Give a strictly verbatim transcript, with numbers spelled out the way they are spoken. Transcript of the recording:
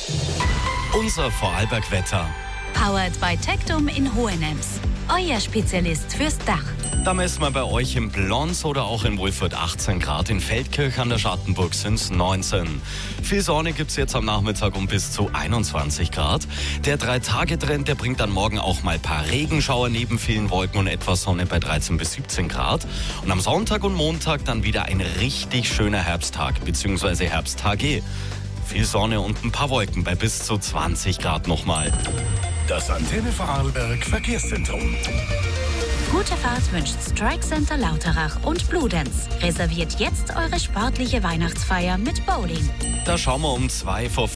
Unser Vorarlberg-Wetter. Powered by Tectum in Hohenems. Euer Spezialist fürs Dach. Da messen wir bei euch in Blons oder auch in Wulfurt achtzehn Grad. In Feldkirch an der Schattenburg sind es neunzehn. Viel Sonne gibt es jetzt am Nachmittag um bis zu einundzwanzig Grad. Der Drei-Tage-Trend, der bringt dann morgen auch mal ein paar Regenschauer neben vielen Wolken und etwas Sonne bei dreizehn bis siebzehn Grad. Und am Sonntag und Montag dann wieder ein richtig schöner Herbsttag bzw. Herbsttage. Viel Sonne und ein paar Wolken bei bis zu zwanzig Grad nochmal. Das Antenne Vorarlberg Verkehrszentrum. Gute Fahrt wünscht Strike Center Lauterach und Bludenz. Reserviert jetzt eure sportliche Weihnachtsfeier mit Bowling. Da schauen wir um zwei vor